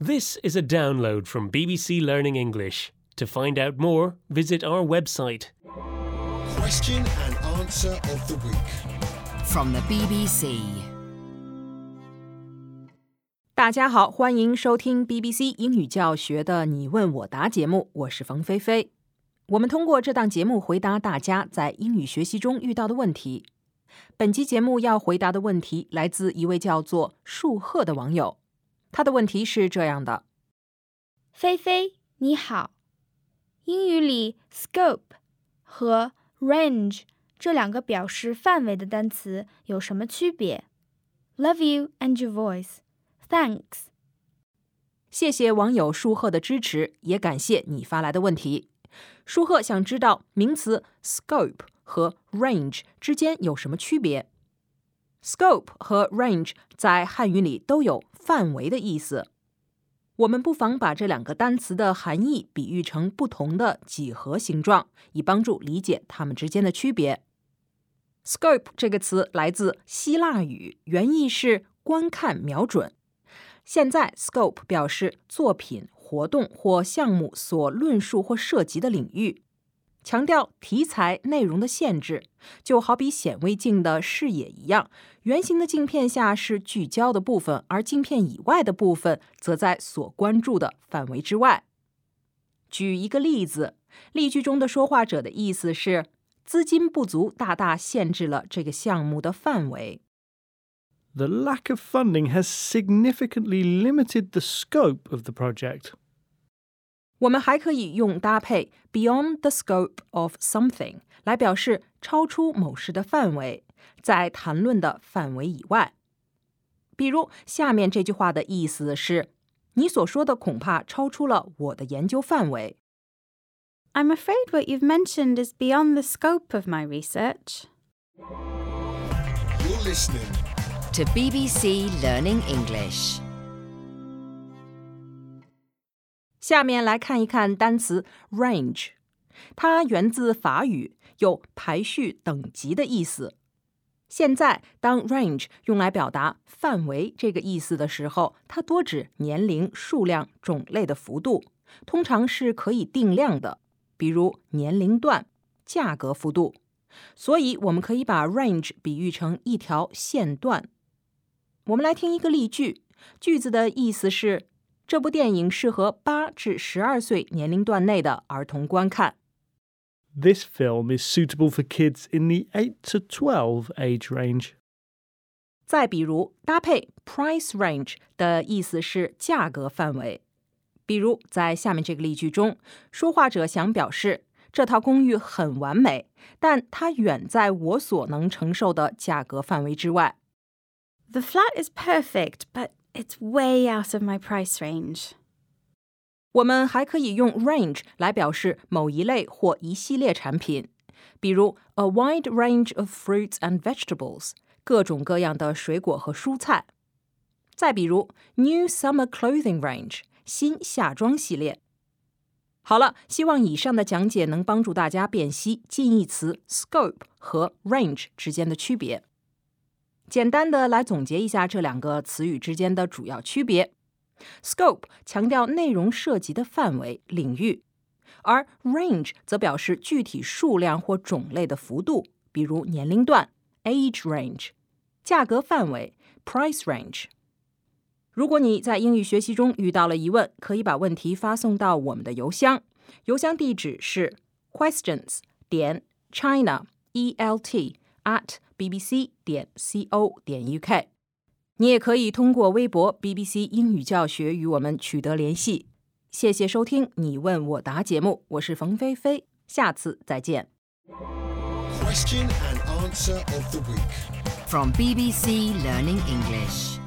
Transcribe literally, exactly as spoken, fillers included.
This is a download from B B C Learning English. To find out more, visit our website. Question and answer of the week. From the B B C. 大家好，欢迎收听 B B C 英语教学的你问我答节目，我是冯菲菲。我们通过这档节目回答大家在英语学习中遇到的问题。本期节目要回答的问题来自一位叫做树鹤的网友，他的问题是这样的： 菲菲，你好，英语里 scope 和 range 这两个表示范围的单词有什么区别？ Love you and your voice.Thanks. 谢谢网友舒鹤的支持，也感谢你发来的问题。舒鹤想知道名词 scope 和 range 之间有什么区别。Scope 和 range 在汉语里都有范围的意思。我们不妨把这两个单词的含义比喻成不同的几何形状，以帮助理解它们之间的区别。Scope 这个词来自希腊语，原意是观看、瞄准。现在 scope 表示作品、活动或项目所论述或涉及的领域，强调题材、内容的限制，就好比显微镜的视野一样，圆形的镜片下是聚焦的部分，而镜片以外的部分则在所关注的范围之外。举一个例子，例句中的说话者的意思是，资金不足大大限制了这个项目的范围。 The lack of funding has significantly limited the scope of the project. 我们还可以用搭配 beyond the scope of something 来表示超出某事的范围，在谈论的范围以外。比如下面这句话的意思是，你所说的恐怕超出了我的研究范围。 I'm afraid what you've mentioned is beyond the scope of my research. You're listening.To B B C Learning English. 下面来看一看单词 range， 它源自法语，有排序、等级的意思。现在当 range 用来表达范围这个意思的时候，它多指年龄、数量、种类的幅度，通常是可以定量的，比如年龄段、价格幅度。所以我们可以把 range 比喻成一条线段。我们来听一个例句，句子的意思是，这部电影适合八至十二岁年龄段内的儿童观看。 This film is suitable for kids in the eight to twelve age range. 再比如，搭配 price range 的意思是价格范围。比如在下面这个例句中，说话者想表示，这套公寓很完美，但它远在我所能承受的价格范围之外。 The flat is perfect, but it's way out of my price range. 我们还可以用 range 来表示某一类或一系列产品，比如 a wide range of fruits and vegetables， 各种各样的水果和蔬菜。再比如 new summer clothing range， 新夏装系列。好了，希望以上的讲解能帮助大家辨析近义词 scope 和 range 之间的区别。简单的来总结一下这两个词语之间的主要区别。Scope 强调内容涉及的范围、领域，而 range 则表示具体数量或种类的幅度，比如年龄段 age range， 价格范围 price range。如果你在英语学习中遇到了疑问，可以把问题发送到我们的邮箱，邮箱地址是 questions 点 china e l t at b b c 点 co 点 u k。 你也可以通过微博 B B C 英语教学与我们取得联系。谢谢收听你问我答节目，我是冯菲菲，下次再见。 Question and answer of the week. From B B C Learning English.